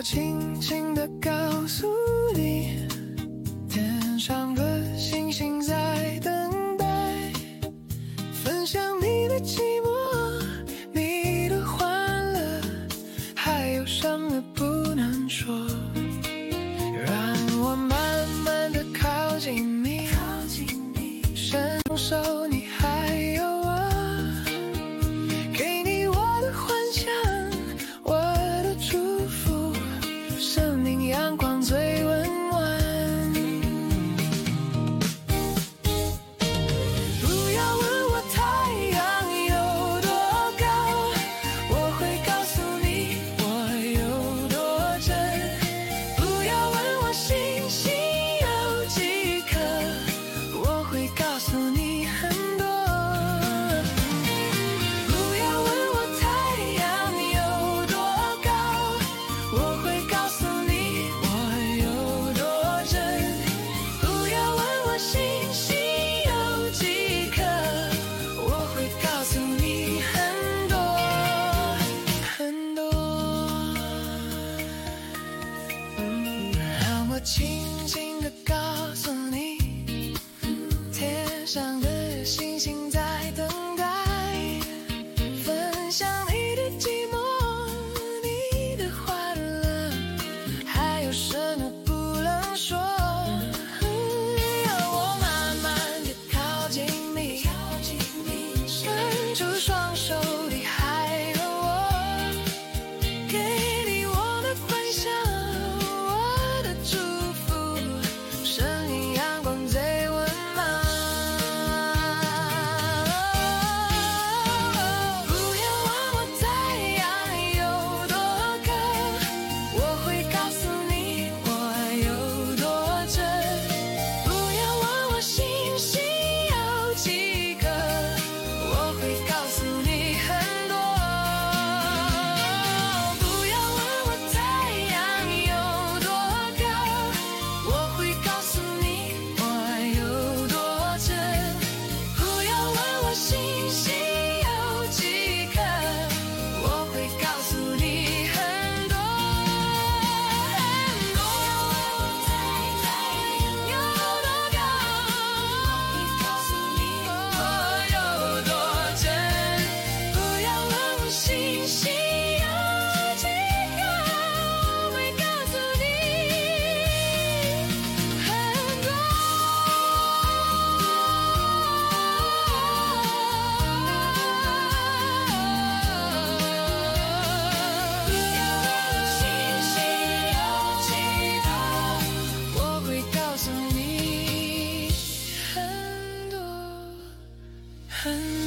轻轻地告诉你，天上的星星在等待，分享你的寂寞，你的欢乐，还有什么不能说？让我慢慢地靠近你，伸手你还有我，给你我的幻想，我的祝福，生命阳光最温暖。不要问我太阳有多高，我会告诉你我有多真。不要问我星星有几颗，我会告诉你很多。不要问我太阳有多高，我会告诉你我有多真。不要问我星星有几颗，我会告诉你很多很多。让我轻轻地告诉你，天上的星星在等待，分享你的寂寞，你的欢乐，还有什么不能说？让我慢慢地靠近你，伸出双手，你还有我，给你我的幻想，我的祝福，生命阳光最温暖。不要问我太阳有多高，我会告诉你我有多真。不要问我星星有几颗，我会告诉你很多。不要问我太阳有多高，我会告诉你我有多真。不要问我星星有几颗，我会告诉你很多很多。太阳有多高，我会告诉你我有多真。不要问我星星有几颗，我会告诉你很多。不要问我星星有几颗，我会告诉你很多很多。